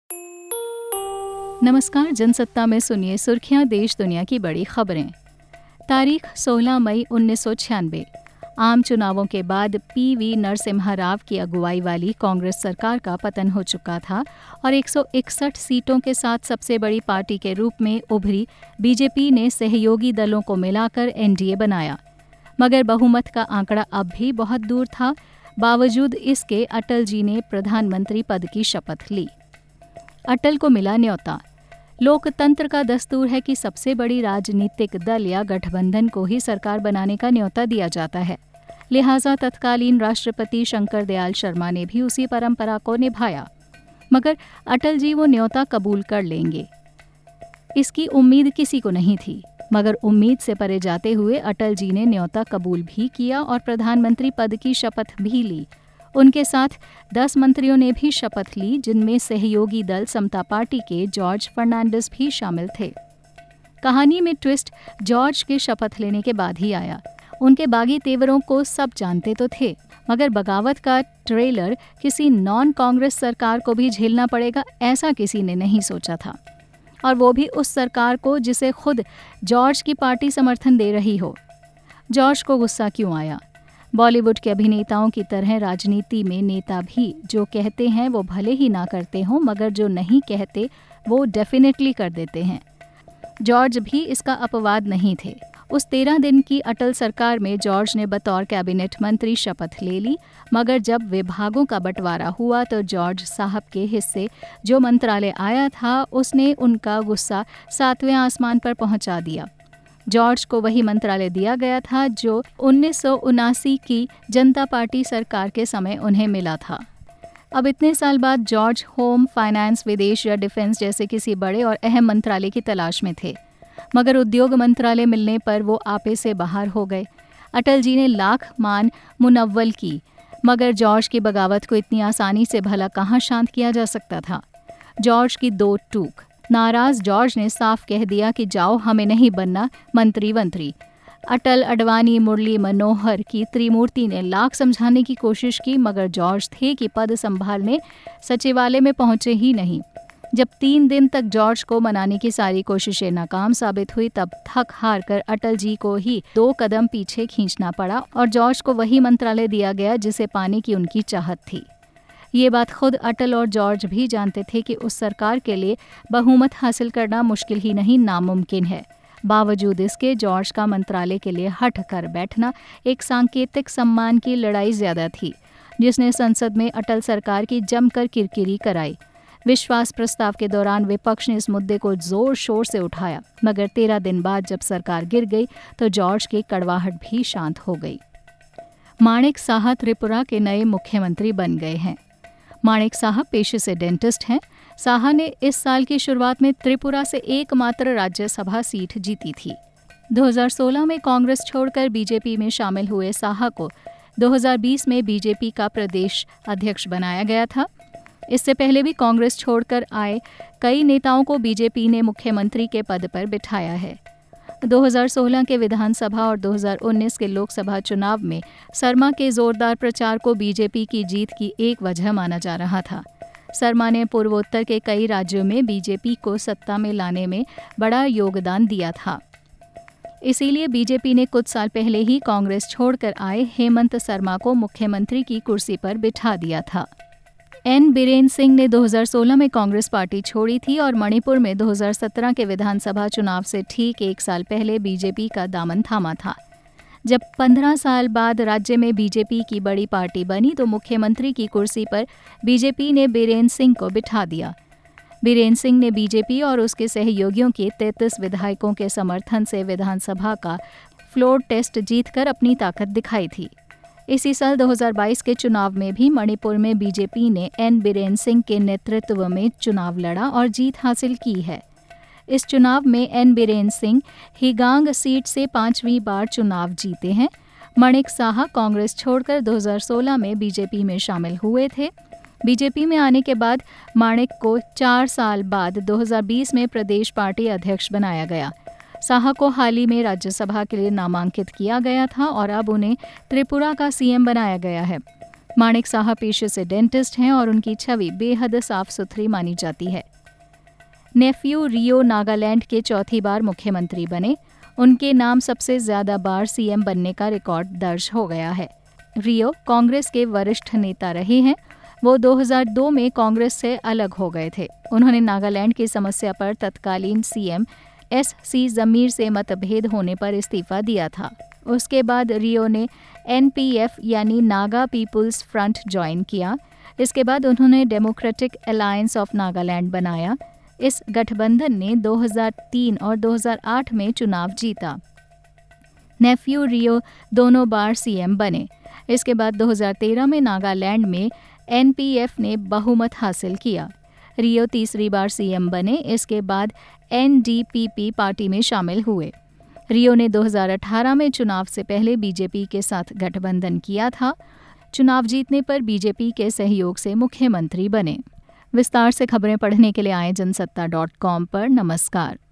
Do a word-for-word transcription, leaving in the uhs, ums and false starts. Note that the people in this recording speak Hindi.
नमस्कार, जनसत्ता में सुनिए सुर्खियां देश दुनिया की बड़ी खबरें। तारीख सोलह मई उन्नीस सौ छियानवे। आम चुनावों के बाद पी वी नरसिम्हा राव की अगुवाई वाली कांग्रेस सरकार का पतन हो चुका था और एक सौ इकसठ सीटों के साथ सबसे बड़ी पार्टी के रूप में उभरी बीजेपी ने सहयोगी दलों को मिलाकर एन डी ए बनाया। मगर बहुमत का आंकड़ा अब भी बहुत दूर था। बावजूद इसके अटल जी ने प्रधानमंत्री पद की शपथ ली। अटल को मिला न्योता। लोकतंत्र का दस्तूर है कि सबसे बड़ी राजनीतिक दल या गठबंधन को ही सरकार बनाने का न्योता दिया जाता है। लिहाजा तत्कालीन राष्ट्रपति शंकर दयाल शर्मा ने भी उसी परंपरा को निभाया। मगर अटल जी वो न्योता कबूल कर लेंगे, इसकी उम्मीद किसी को नहीं थी। मगर उम्मीद से परे जाते हुए अटल जी ने न्योता कबूल भी किया और प्रधानमंत्री पद की शपथ भी ली। उनके साथ दस मंत्रियों ने भी शपथ ली, जिनमें सहयोगी दल समता पार्टी के जॉर्ज फर्नांडिस भी शामिल थे। कहानी में ट्विस्ट जॉर्ज के शपथ लेने के बाद ही आया। उनके बागी तेवरों को सब जानते तो थे, मगर बगावत का ट्रेलर किसी नॉन कांग्रेस सरकार को भी झेलना पड़ेगा, ऐसा किसी ने नहीं सोचा था। और वो भी उस सरकार को जिसे खुद जॉर्ज की पार्टी समर्थन दे रही हो। जॉर्ज को गुस्सा क्यों आया? बॉलीवुड के अभिनेताओं की तरह राजनीति में नेता भी जो कहते हैं वो भले ही ना करते हों, मगर जो नहीं कहते वो डेफिनेटली कर देते हैं। जॉर्ज भी इसका अपवाद नहीं थे। उस तेरह दिन की अटल सरकार में जॉर्ज ने बतौर कैबिनेट मंत्री शपथ ले ली, मगर जब विभागों का बंटवारा हुआ तो जॉर्ज साहब के हिस्से जो मंत्रालय आया था उसने उनका गुस्सा सातवें आसमान पर पहुंचा दिया। जॉर्ज को वही मंत्रालय दिया गया था जो उन्नीस सौ उनासी की जनता पार्टी सरकार के समय उन्हें मिला था। अब इतने साल बाद जॉर्ज होम, फाइनेंस, विदेश या डिफेंस जैसे किसी बड़े और अहम मंत्रालय की तलाश में थे, मगर उद्योग मंत्रालय मिलने पर वो आपे से बाहर हो गए। अटल जी ने लाख मान मुनव्वल की, मगर जॉर्ज की बगावत को इतनी आसानी से भला कहाँ शांत किया जा सकता था। जॉर्ज की दो टूक। नाराज जॉर्ज ने साफ कह दिया कि जाओ, हमें नहीं बनना मंत्री वंत्री। अटल, अडवाणी, मुरली मनोहर की त्रिमूर्ति ने लाख समझाने की कोशिश की, मगर जॉर्ज थे कि पद संभालने सचिवालय में पहुंचे ही नहीं। जब तीन दिन तक जॉर्ज को मनाने की सारी कोशिशें नाकाम साबित हुई, तब थक हार कर अटल जी को ही दो कदम पीछे खींचना पड़ा और जॉर्ज को वही मंत्रालय दिया गया जिसे पाने की उनकी चाहत थी। ये बात खुद अटल और जॉर्ज भी जानते थे कि उस सरकार के लिए बहुमत हासिल करना मुश्किल ही नहीं, नामुमकिन है। बावजूद इसके जॉर्ज का मंत्रालय के लिए हट कर बैठना एक सांकेतिक सम्मान की लड़ाई ज्यादा थी, जिसने संसद में अटल सरकार की जमकर किरकिरी कराई। विश्वास प्रस्ताव के दौरान विपक्ष ने इस मुद्दे को जोर शोर से उठाया, मगर तेरह दिन बाद जब सरकार गिर गई तो जॉर्ज की कड़वाहट भी शांत हो गई। माणिक साहा त्रिपुरा के नए मुख्यमंत्री बन गए हैं। माणिक साहा पेशे से डेंटिस्ट हैं। साहा ने इस साल की शुरुआत में त्रिपुरा से एकमात्र राज्यसभा सीट जीती थी। दो हज़ार सोलह में कांग्रेस छोड़कर बीजेपी में शामिल हुए साहा को दो हज़ार बीस में बीजेपी का प्रदेश अध्यक्ष बनाया गया था। इससे पहले भी कांग्रेस छोड़कर आए कई नेताओं को बीजेपी ने मुख्यमंत्री के पद पर बिठाया है। दो हज़ार सोलह के विधानसभा और दो हज़ार उन्नीस के लोकसभा चुनाव में शर्मा के जोरदार प्रचार को बीजेपी की जीत की एक वजह माना जा रहा था। शर्मा ने पूर्वोत्तर के कई राज्यों में बीजेपी को सत्ता में लाने में बड़ा योगदान दिया था। इसीलिए बीजेपी ने कुछ साल पहले ही कांग्रेस छोड़कर आए हेमंत शर्मा को मुख्यमंत्री की कुर्सी पर बिठा दिया था। एन बीरेन सिंह ने दो हज़ार सोलह में कांग्रेस पार्टी छोड़ी थी और मणिपुर में दो हज़ार सत्रह के विधानसभा चुनाव से ठीक एक साल पहले बीजेपी का दामन थामा था। जब पंद्रह साल बाद राज्य में बीजेपी की बड़ी पार्टी बनी तो मुख्यमंत्री की कुर्सी पर बीजेपी ने बीरेन सिंह को बिठा दिया। बीरेन सिंह ने बीजेपी और उसके सहयोगियों के तैंतीस विधायकों के समर्थन से विधानसभा का फ्लोर टेस्ट जीतकर अपनी ताकत दिखाई थी। इसी साल दो हज़ार बाईस के चुनाव में भी मणिपुर में बीजेपी ने एन बीरेन सिंह के नेतृत्व में चुनाव लड़ा और जीत हासिल की है। इस चुनाव में एन बीरेन सिंह हिगांग सीट से पांचवीं बार चुनाव जीते हैं। माणिक साहा कांग्रेस छोड़कर दो हज़ार सोलह में बीजेपी में शामिल हुए थे। बीजेपी में आने के बाद माणिक को चार साल बाद दो हज़ार बीस में प्रदेश पार्टी अध्यक्ष बनाया गया। साहा को हाल ही में राज्यसभा के लिए नामांकित किया गया था और अब उन्हें त्रिपुरा का सीएम बनाया गया है। माणिक साहा पेशे से डेंटिस्ट हैं और उनकी छवि बेहद साफ सुथरी मानी जाती है। नेफ्यू रियो नागालैंड के चौथी बार मुख्यमंत्री बने। उनके नाम सबसे ज्यादा बार सीएम बनने का रिकॉर्ड दर्ज हो गया है। रियो कांग्रेस के वरिष्ठ नेता रहे हैं। वो दो हज़ार दो में कांग्रेस से अलग हो गए थे। उन्होंने नागालैंड की समस्या पर तत्कालीन सीएम एस सी जमीर से मतभेद होने पर इस्तीफा दिया था। उसके बाद रियो ने एन पी एफ यानी नागा पीपुल्स फ्रंट ज्वाइन किया। इसके बाद उन्होंने डेमोक्रेटिक अलायंस ऑफ नागालैंड बनाया। इस गठबंधन ने दो हज़ार तीन और दो हज़ार आठ में चुनाव जीता। नेफ्यू रियो दोनों बार सीएम बने। इसके बाद दो हज़ार तेरह में नागालैंड में एन पी एफ ने बहुमत हासिल किया। रियो तीसरी बार सीएम बने। इसके बाद N D P P party में शामिल हुए। रियो ने दो हज़ार अठारह में चुनाव से पहले बीजेपी के साथ गठबंधन किया था। चुनाव जीतने पर बीजेपी के सहयोग से मुख्यमंत्री बने। विस्तार से खबरें पढ़ने के लिए आए जनसत्ता डॉट कॉम पर। नमस्कार।